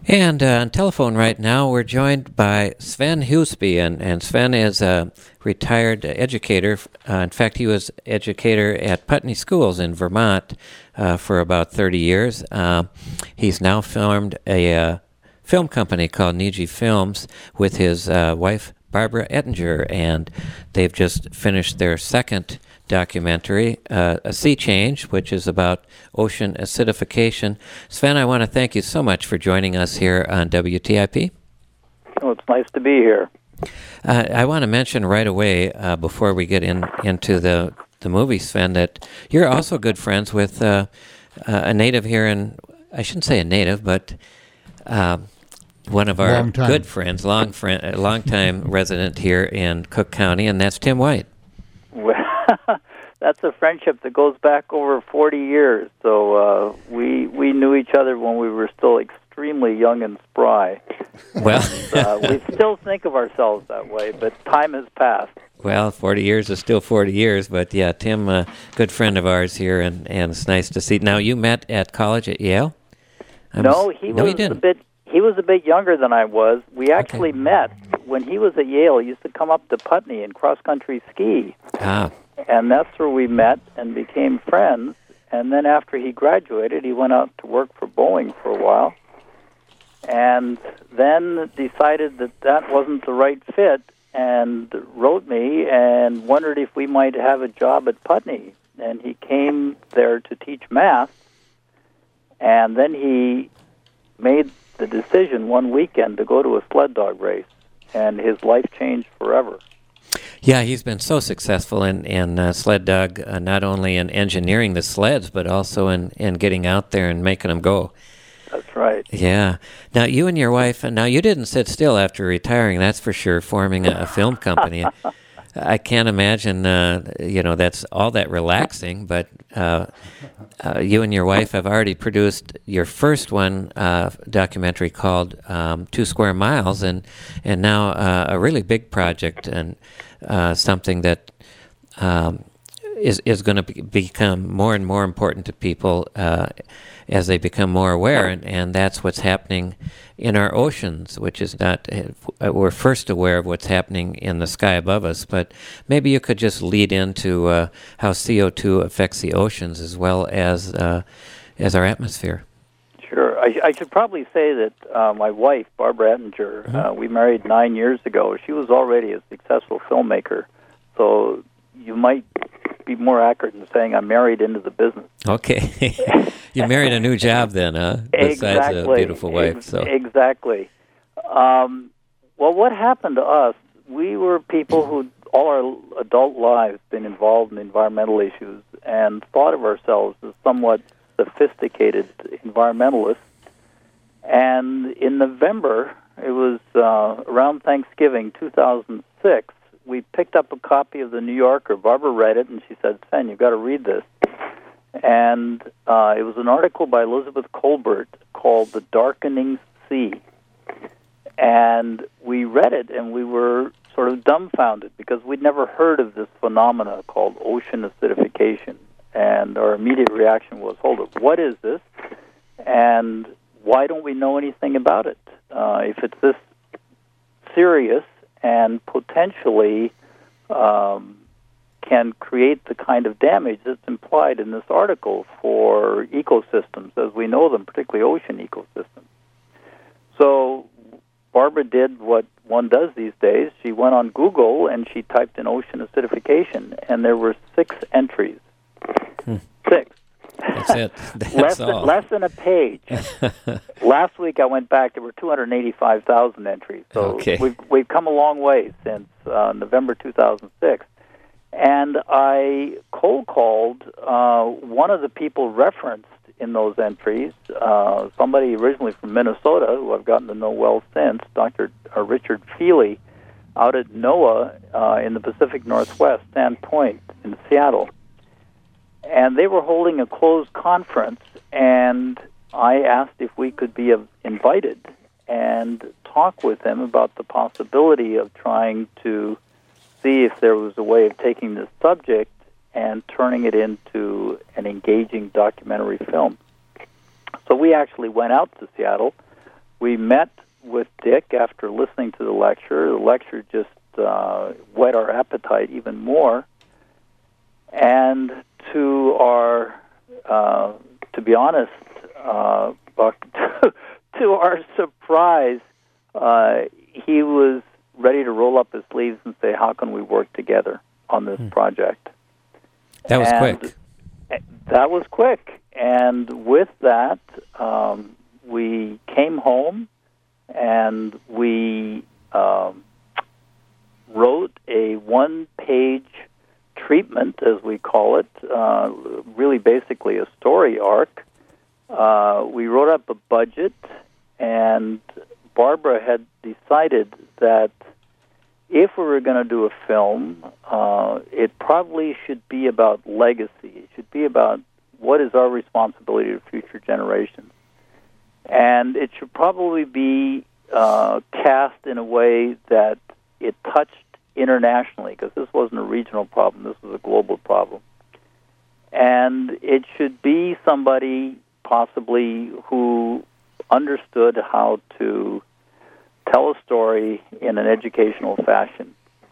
And on telephone right now, we're joined by Sven Husby, and Sven is a retired educator. In fact, he was educator at Putney Schools in Vermont for about 30 years. He's now formed a film company called Niji Films with his wife, Barbara Ettinger, and they've just finished their second documentary, A Sea Change, which is about ocean acidification. Sven, I want to thank you so much for joining us here on WTIP. Oh, it's nice to be here. I want to mention right away, before we get into the movie, Sven, that you're also good friends with a native here in, I shouldn't say a native, but one of our good friends, long-time resident here in Cook County, and that's Tim White. Well, that's a friendship that goes back over 40 years. So we knew each other when we were still extremely young and spry. Well, we still think of ourselves that way, but time has passed. Well, 40 years is still 40 years, but yeah, Tim, a good friend of ours here, and it's nice to see. Now, you met at college at Yale? He was a bit younger than I was. We actually met when he was at Yale. He used to come up to Putney and cross-country ski. Ah. And that's where we met and became friends. And then after he graduated, he went out to work for Boeing for a while. And then decided that wasn't the right fit and wrote me and wondered if we might have a job at Putney. And he came there to teach math. And then he made the decision one weekend to go to a sled dog race, and his life changed forever. Yeah, he's been so successful in sled dog, not only in engineering the sleds, but also in getting out there and making them go. That's right. Yeah. Now, you and your wife, now you didn't sit still after retiring, that's for sure, forming a film company. I can't imagine, that's all that relaxing, but you and your wife have already produced your first one, documentary called 2 Square Miles, and now a really big project and something that is going to become more and more important to people as they become more aware, and that's what's happening in our oceans, which is not, we're first aware of what's happening in the sky above us, but maybe you could just lead into how CO2 affects the oceans as well as our atmosphere. Sure. I should probably say that my wife, Barbara Ettinger, we married 9 years ago. She was already a successful filmmaker, so you might be more accurate in saying I'm married into the business. Okay. You married a new job then, huh? Besides a beautiful wife. So. Exactly. Well, what happened to us, we were people who all our adult lives been involved in environmental issues and thought of ourselves as somewhat sophisticated environmentalists. And in November, it was around Thanksgiving 2006, we picked up a copy of the New Yorker. Barbara read it, and she said, Sven, you've got to read this. And it was an article by Elizabeth Colbert called The Darkening Sea. And we read it, and we were sort of dumbfounded because we'd never heard of this phenomena called ocean acidification. And our immediate reaction was, hold it, what is this? And why don't we know anything about it? If it's this serious and potentially can create the kind of damage that's implied in this article for ecosystems as we know them, particularly ocean ecosystems. So Barbara did what one does these days. She went on Google and she typed in ocean acidification, and there were 6 entries. 6. That's it. That's less than a page. Last week I went back, there were 285,000 entries. So we've come a long way since November 2006. And I cold called one of the people referenced in those entries, somebody originally from Minnesota, who I've gotten to know well since, Dr. Richard Feely, out at NOAA in the Pacific Northwest, Sand Point in Seattle. And they were holding a closed conference, and I asked if we could be invited and talk with them about the possibility of trying to see if there was a way of taking this subject and turning it into an engaging documentary film. So we actually went out to Seattle we met with Dick after listening to the lecture. The lecture just whet our appetite even more. And to be honest, Buck, to our surprise, he was ready to roll up his sleeves and say, how can we work together on this project? That was quick. That was quick. And with that, we came home and we wrote a one-page treatment, as we call it, really basically a story arc. We wrote up a budget, and Barbara had decided that if we were going to do a film, it probably should be about legacy. It should be about what is our responsibility to future generations. And it should probably be cast in a way that it touched internationally, because this wasn't a regional problem, this was a global problem. And it should be somebody possibly who understood how to tell a story in an educational fashion.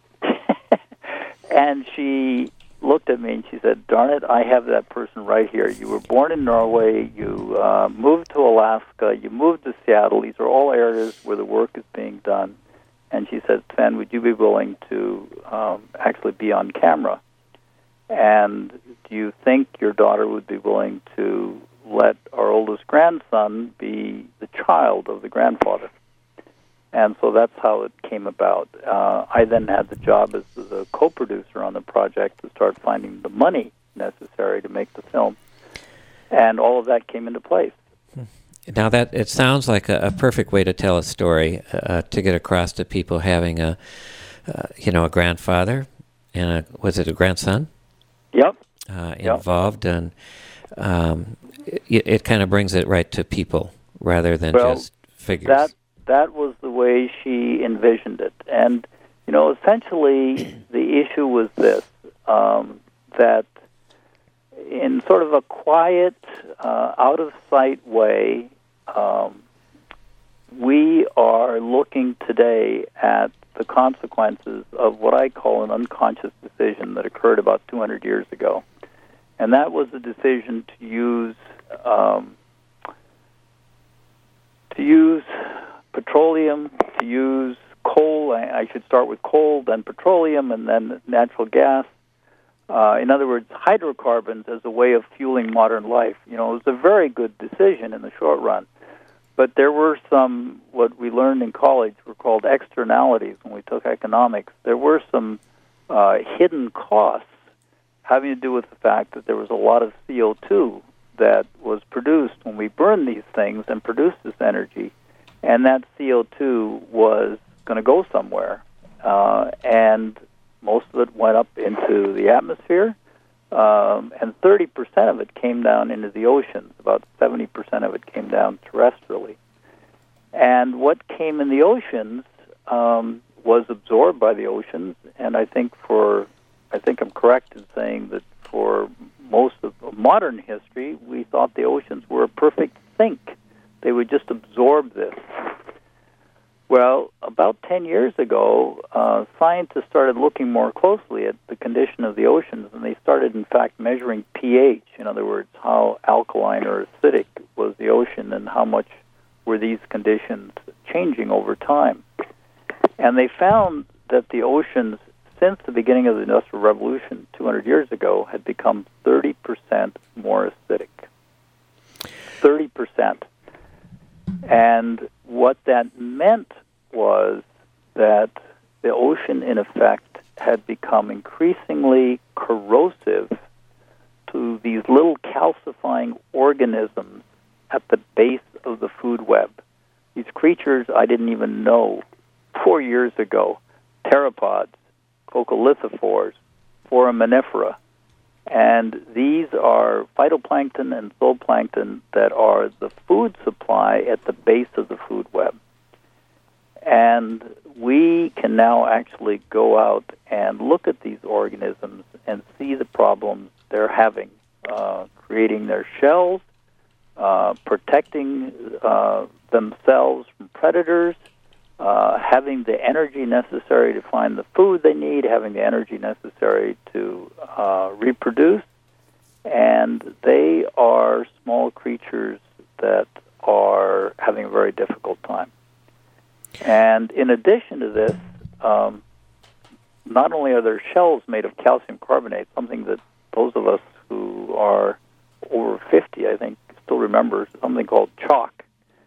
And she looked at me and she said, darn it, I have that person right here. You were born in Norway, you moved to Alaska, you moved to Seattle. These are all areas where the work is being done. And she said, Sven, would you be willing to actually be on camera? And do you think your daughter would be willing to let our oldest grandson be the child of the grandfather? And so that's how it came about. I then had the job as the co-producer on the project to start finding the money necessary to make the film. And all of that came into place. Now that it sounds like a perfect way to tell a story, to get across to people having a grandfather and was it a grandson? Yep. Involved, and it kind of brings it right to people rather than just figures. That was the way she envisioned it, and essentially the issue was this: that in sort of a quiet, out of sight way. We are looking today at the consequences of what I call an unconscious decision that occurred about 200 years ago. And that was the decision to use petroleum, to use coal. I should start with coal, then petroleum, and then natural gas. In other words, hydrocarbons as a way of fueling modern life. It was a very good decision in the short run. But there were some, what we learned in college were called externalities when we took economics. There were some hidden costs having to do with the fact that there was a lot of CO2 that was produced when we burned these things and produced this energy. And that CO2 was going to go somewhere. And most of it went up into the atmosphere. And 30% of it came down into the oceans. About 70% of it came down terrestrially. And what came in the oceans was absorbed by the oceans. And I think I'm correct in saying that for most of modern history, we thought the oceans were a perfect sink. They would just absorb this. Well, about 10 years ago, scientists started looking more closely at the condition of the oceans, and they started, in fact, measuring pH. In other words, how alkaline or acidic was the ocean and how much were these conditions changing over time. And they found that the oceans, since the beginning of the Industrial Revolution 200 years ago, had become 30% more acidic. 30%. And what that meant was that the ocean, in effect, had become increasingly corrosive to these little calcifying organisms at the base of the food web. These creatures I didn't even know 4 years ago, pteropods, coccolithophores, foraminifera. And these are phytoplankton and zooplankton that are the food supply at the base of the food web. And we can now actually go out and look at these organisms and see the problems they're having, creating their shells, protecting themselves from predators, having the energy necessary to find the food they need, having the energy necessary to reproduce, and they are small creatures that are having a very difficult time. And in addition to this, not only are their shells made of calcium carbonate, something that those of us who are over 50, I think, still remember, something called chalk.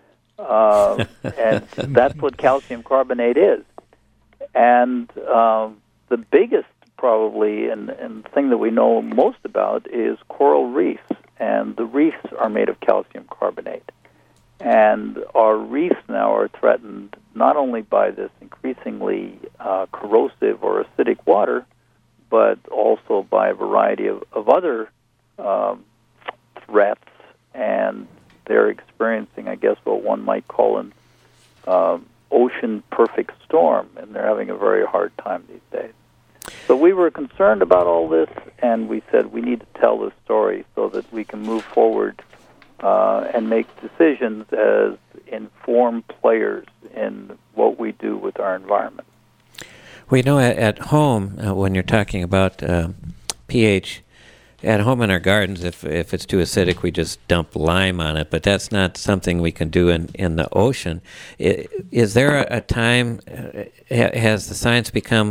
And that's what calcium carbonate is. And the biggest, probably, and thing that we know most about is coral reefs. And the reefs are made of calcium carbonate. And our reefs now are threatened not only by this increasingly corrosive or acidic water, but also by a variety of other threats. And they're experiencing, I guess, what one might call an ocean perfect storm, and they're having a very hard time these days. So we were concerned about all this, and we said we need to tell this story so that we can move forward and make decisions as informed players in what we do with our environment. We know at home, when you're talking about pH, at home in our gardens, if it's too acidic, we just dump lime on it, but that's not something we can do in the ocean. Is there a time, has the science become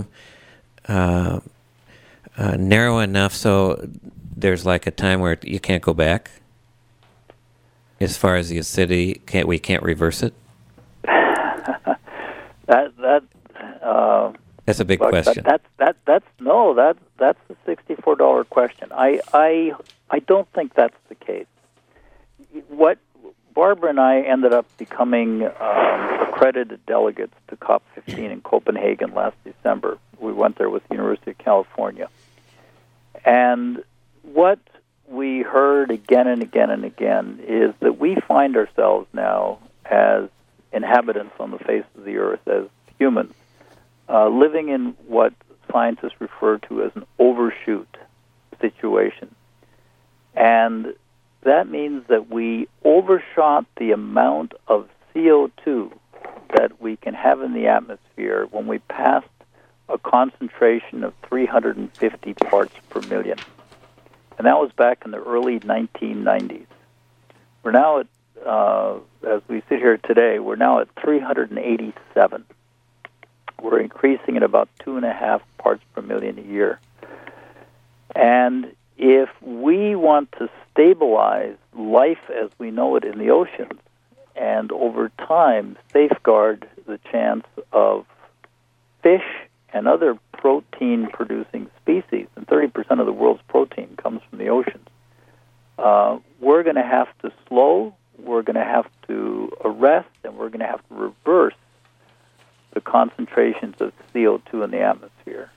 narrow enough so there's like a time where you can't go back? As far as the acidity, we can't reverse it? That's a big question. That's the $64 question. I don't think that's the case. What Barbara and I ended up becoming accredited delegates to COP15 in Copenhagen last December. We went there with the University of California. And what we heard again and again and again is that we find ourselves now as inhabitants on the face of the earth, as humans, living in what scientists refer to as an overshoot situation. And that means that we overshot the amount of CO2 that we can have in the atmosphere when we passed a concentration of 350 parts per million. And that was back in the early 1990s. We're now at, as we sit here today, we're now at 387. We're increasing at about 2.5 parts per million a year. And if we want to stabilize life as we know it in the oceans, and over time safeguard the chance of fish and other protein-producing species, and 30% of the world's protein comes from the oceans, we're going to have to slow, we're going to have to arrest, and we're going to have to reverse the concentrations of CO2 in the atmosphere.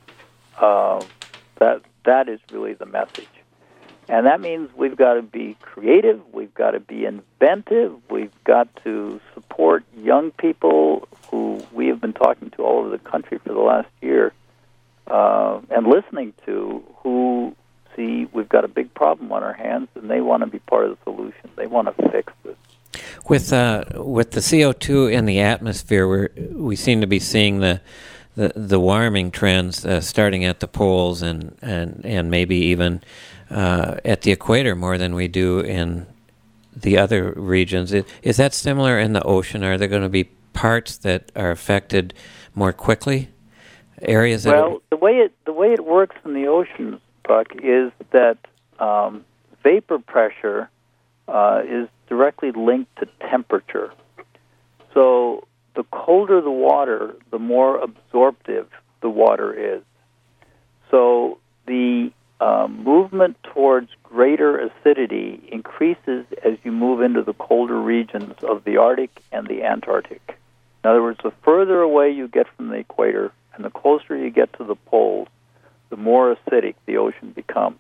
That is really the message. And that means we've got to be creative, we've got to be inventive, we've got to support young people who we have been talking to all over the country for the last year and listening to, who see we've got a big problem on our hands and they want to be part of the solution. They want to fix this. With the CO2 in the atmosphere, we seem to be seeing the warming trends starting at the poles and maybe even at the equator more than we do in the other regions. Is that similar in the ocean? Are there going to be parts that are affected more quickly? Areas that the way it works in the oceans, Buck, is that vapor pressure is directly linked to temperature. So the colder the water, the more absorptive the water is. So the movement towards greater acidity increases as you move into the colder regions of the Arctic and the Antarctic. In other words, the further away you get from the equator and the closer you get to the poles, the more acidic the ocean becomes.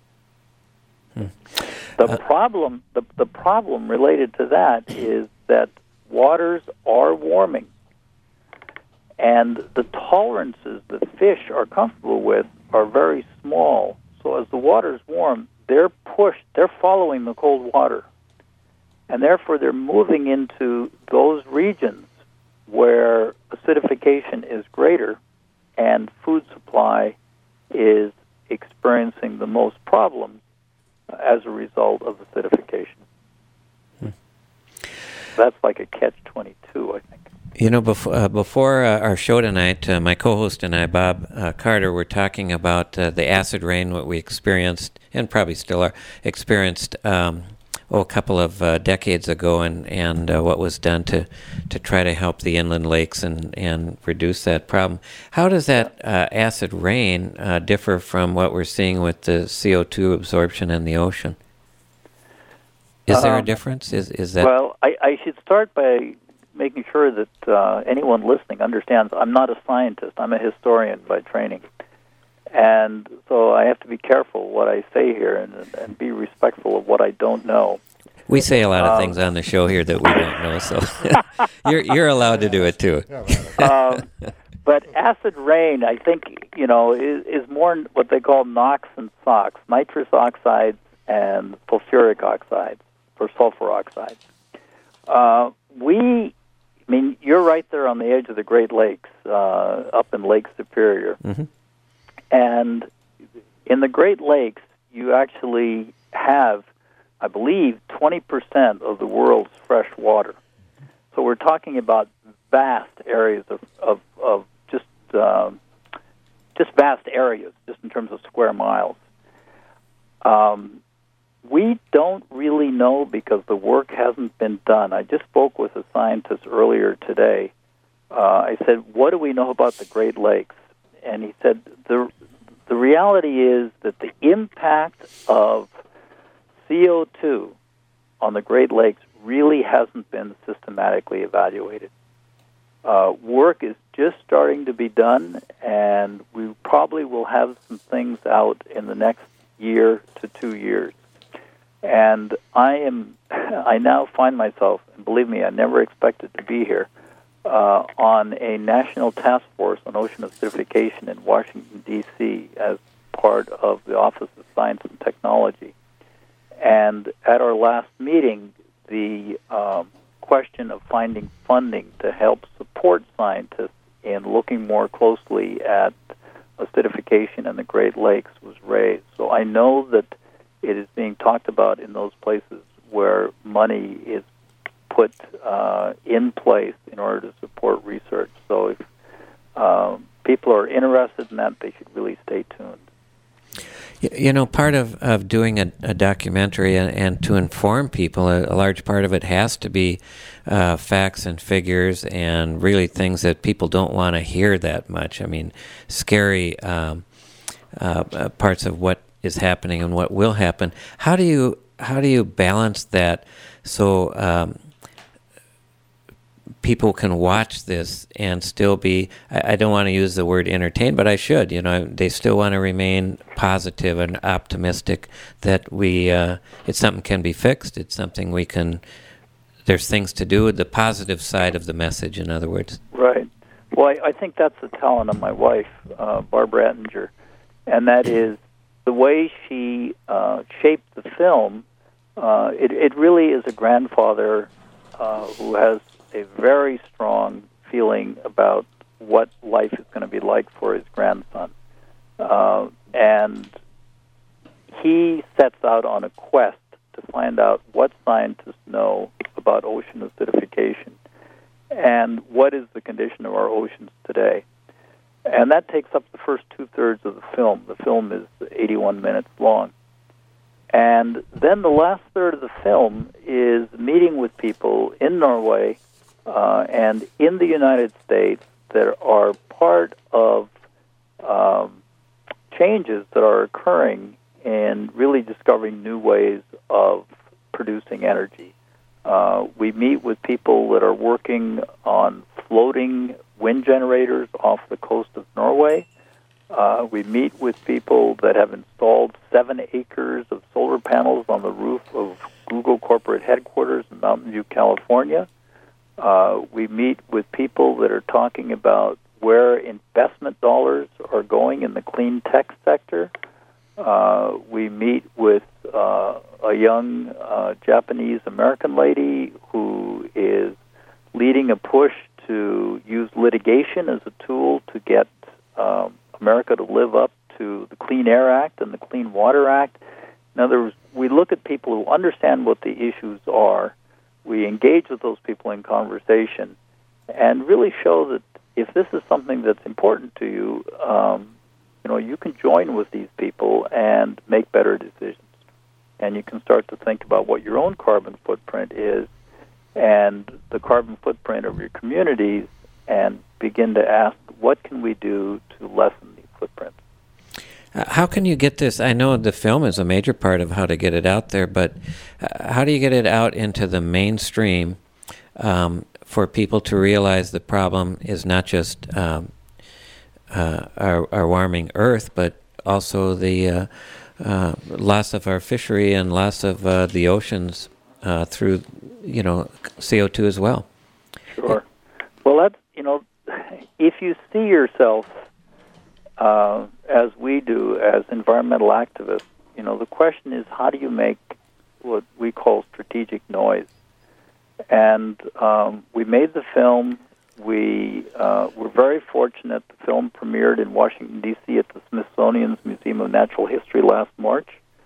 The problem related to that is that waters are warming, and the tolerances that fish are comfortable with are very small. So as the water's warm, they're following the cold water, and therefore they're moving into those regions acidification is greater and food supply is experiencing the most problems as a result of acidification. That's like a catch-22, I think. You know, before our show tonight, my co-host and I, Bob Carter, were talking about the acid rain, what we experienced, and probably still are experienced a couple of decades ago, and what was done to try to help the inland lakes and reduce that problem. How does that acid rain differ from what we're seeing with the CO2 absorption in the ocean? Is there a difference? Is that? Well, I should start by making sure that anyone listening understands I'm not a scientist. I'm a historian by training. And so I have to be careful what I say here and be respectful of what I don't know. We say a lot of things on the show here that we don't know, so you're allowed to do it too. But acid rain, I think, is more what they call NOx and SOx, nitrous oxides and sulfuric oxides, or sulfur oxides. You're right there on the edge of the Great Lakes, up in Lake Superior. Mm-hmm. And in the Great Lakes, you actually have, I believe, 20% of the world's fresh water. So we're talking about vast areas of just vast areas, just in terms of square miles. We don't really know because the work hasn't been done. I just spoke with a scientist earlier today. I said, what do we know about the Great Lakes? And he said, the reality is that the impact of CO2 on the Great Lakes really hasn't been systematically evaluated. Work is just starting to be done, and we probably will have some things out in the next year to 2 years. And I now find myself, and believe me, I never expected to be here, on a national task force on ocean acidification in Washington, D.C. as part of the Office of Science and Technology. And at our last meeting, the question of finding funding to help support scientists in looking more closely at acidification in the Great Lakes was raised. So I know that it is being talked about in those places where money is put in place in order to support research. So if people are interested in that, they should really stay tuned. You know, part of doing a documentary and to inform people, a large part of it has to be facts and figures and really things that people don't want to hear that much. I mean, scary parts of what is happening and what will happen. How do you balance that so people can watch this and still be, I don't want to use the word entertained, but I should, they still want to remain positive and optimistic that it's something can be fixed, it's something there's things to do, the positive side of the message, in other words. Right. Well, I think that's the talent of my wife, Barbara Attinger, and that is the way she shaped the film. It really is a grandfather who has a very strong feeling about what life is going to be like for his grandson. And he sets out on a quest to find out what scientists know about ocean acidification and what is the condition of our oceans today. And that takes up the first two-thirds of the film. The film is 81 minutes long. And then the last third of the film is meeting with people in Norway and in the United States that are part of changes that are occurring in really discovering new ways of producing energy. We meet with people that are working on floating wind generators off the coast of Norway. We meet with people that have installed 7 acres of solar panels on the roof of Google corporate headquarters in Mountain View, California. We meet with people that are talking about where investment dollars are going in the clean tech sector. We meet with a young Japanese-American lady who is leading a push to use litigation as a tool to get America to live up to the Clean Air Act and the Clean Water Act. In other words, we look at people who understand what the issues are. We engage with those people in conversation and really show that if this is something that's important to you, you can join with these people and make better decisions. And you can start to think about what your own carbon footprint is and the carbon footprint of your communities and begin to ask, what can we do to lessen these footprints? How can you get this? I know the film is a major part of how to get it out there, but how do you get it out into the mainstream for people to realize the problem is not just our warming Earth, but also the loss of our fishery and loss of the oceans through, CO2 as well? Sure. Well, that's, if you see yourself as we do as environmental activists, the question is, how do you make what we call strategic noise? And we made the film. We were very fortunate. The film premiered in Washington, D.C. at the Smithsonian's Museum of Natural History last March.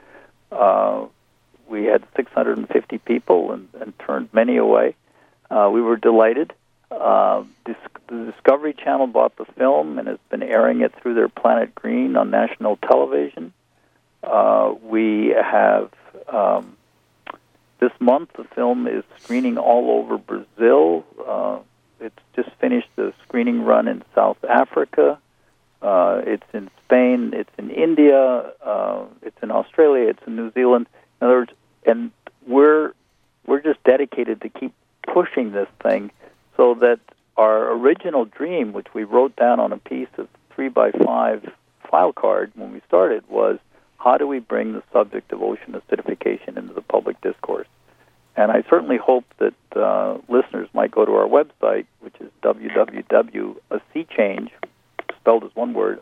We had 650 people and turned many away. We were delighted. The Discovery Channel bought the film and has been airing it through their Planet Green on national television. We have, this month, the film is screening all over Brazil. It's just finished the screening run in South Africa. It's in Spain. It's in India. It's in Australia. It's in New Zealand. In other words, and we're just dedicated to keep pushing this thing so that our original dream, which we wrote down on a piece of 3x5 file card when we started, was how do we bring the subject of ocean acidification into the public discourse? And I certainly hope that listeners might go to our website, which is www.aseachange, spelled as one word,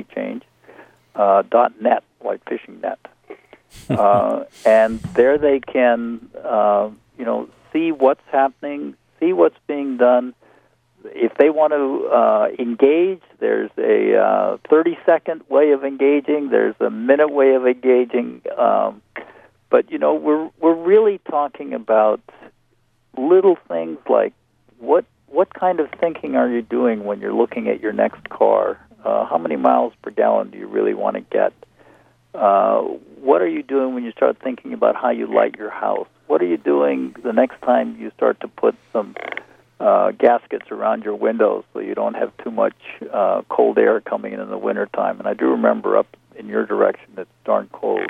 .net, like fishing net. And there they can, see what's happening, see what's being done. If they want to engage, there's a 30-second way of engaging. There's a minute way of engaging. But we're really talking about little things like what kind of thinking are you doing when you're looking at your next car? How many miles per gallon do you really want to get? What are you doing when you start thinking about how you light your house? What are you doing the next time you start to put some gaskets around your windows so you don't have too much cold air coming in the wintertime? And I do remember up in your direction it's darn cold.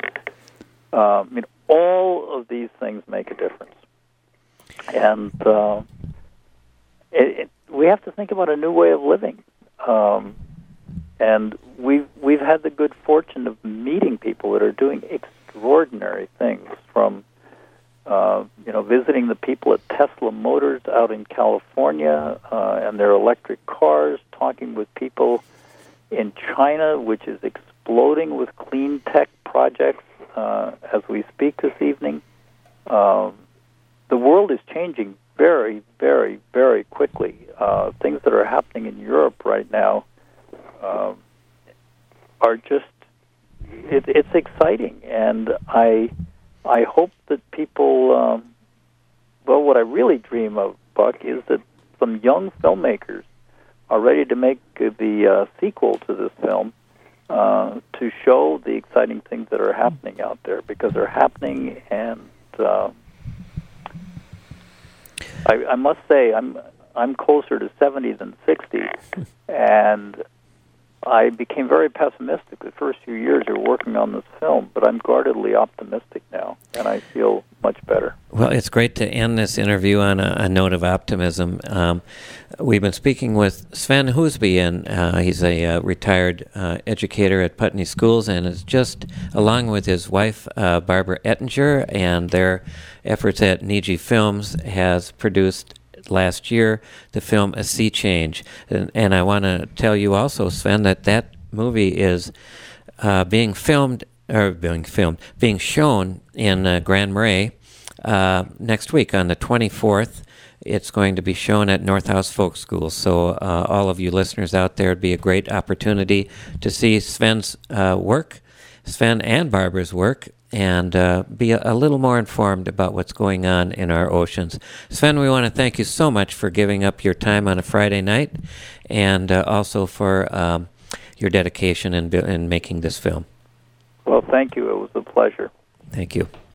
All of these things make a difference. And we have to think about a new way of living. And we've had the good fortune of meeting people that are doing extraordinary things, from visiting the people at Tesla Motors out in California and their electric cars, talking with people in China, which is exploding with clean tech projects as we speak this evening. The world is changing very, very, very quickly. Things that are happening in Europe right now are just, it's exciting. And I hope that people, what I really dream of, Buck, is that some young filmmakers are ready to make the sequel to this film to show the exciting things that are happening out there, because they're happening. And I must say, I'm closer to 70 than 60, and I became very pessimistic the first few years of working on this film, but I'm guardedly optimistic now, and I feel much better. Well, it's great to end this interview on a note of optimism. We've been speaking with Sven Husby, and he's a retired educator at Putney Schools, and is just, along with his wife, Barbara Ettinger, and their efforts at Niji Films, has produced last year the film A Sea Change. And I want to tell you also, Sven, that movie is being shown in Grand Marais next week on the 24th it's going to be shown at North House Folk School. So all of you listeners out there, it'd be a great opportunity to see Sven's work, Sven and Barbara's work, and be a little more informed about what's going on in our oceans. Sven, we want to thank you so much for giving up your time on a Friday night, and also for your dedication in making this film. Well, thank you. It was a pleasure. Thank you.